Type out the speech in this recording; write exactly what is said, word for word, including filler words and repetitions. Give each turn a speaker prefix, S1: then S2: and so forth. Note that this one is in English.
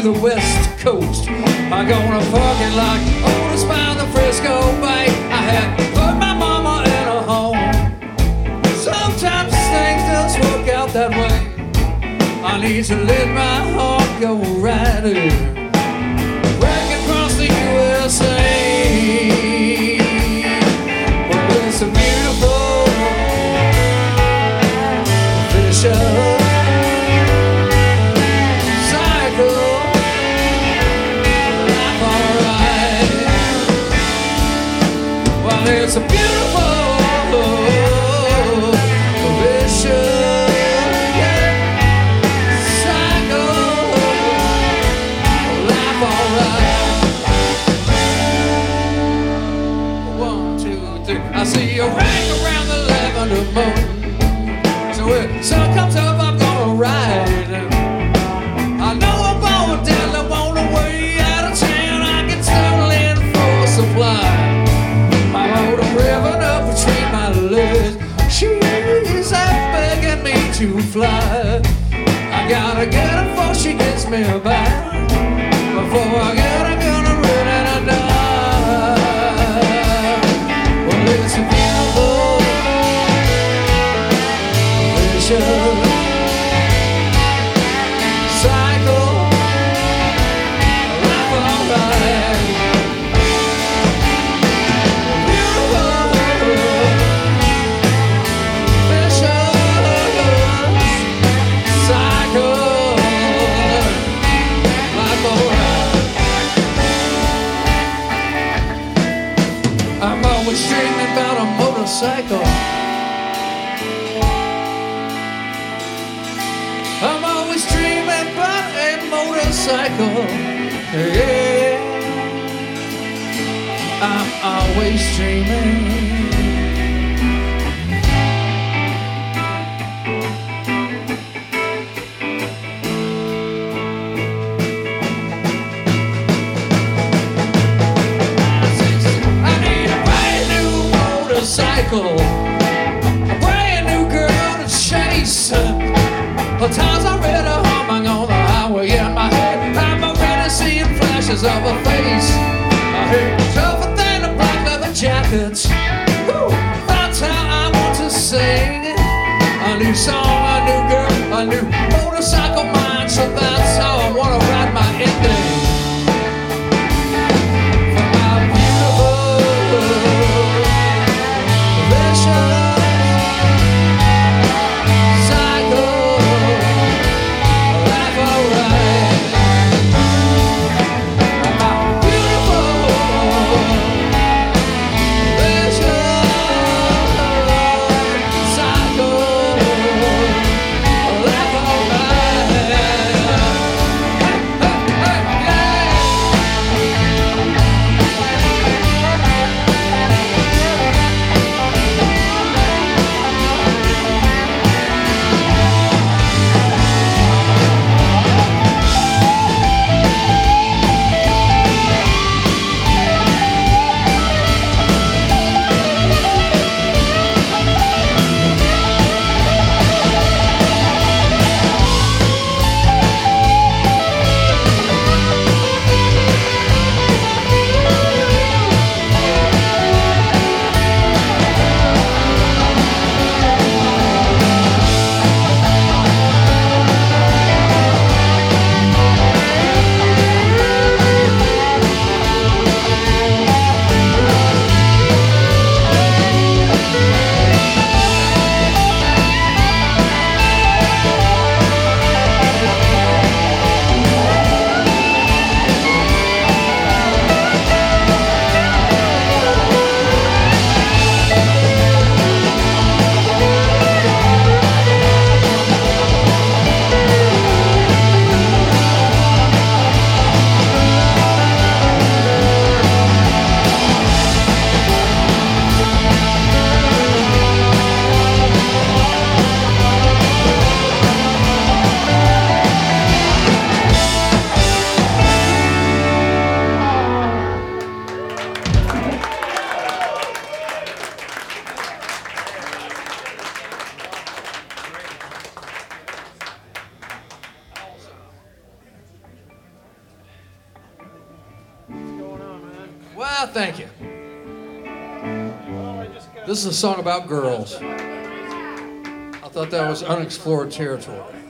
S1: the west coast. I'm gonna fuck it like Otis by the Frisco Bay. I had put my mama in a home. Sometimes things just work out that way. I need to let my heart go right here. Break across the U S A. Well, it's a beautiful vicious cycle. Life alright. Well, it's a beautiful vicious I see a ring around the lavender moon. So when sun comes up, I'm gonna ride. I know I'm going down, I want away out of town. I get settled in for a supply. My motor revving up between my legs. She's out begging me to fly. I gotta get her before she gets me back. Before I get her, gonna run and I die. It's a beautiful vicious cycle. Life alright. Beautiful vicious cycle. Life alright. I'm always dreaming about a motorcycle. I'm always dreaming about a motorcycle. Yeah, I'm always dreaming. Cycle, a brand new girl to chase. The times I read her humming on the highway in my head. I'm already seeing flashes of her face. I hear tougher than a black leather jacket. Woo, that's how I want to sing. A new song, a new girl, a new motorcycle mind. So that's how I want to ride my ending. Vicious Ah, thank you. This is a song about girls. I thought that was unexplored territory.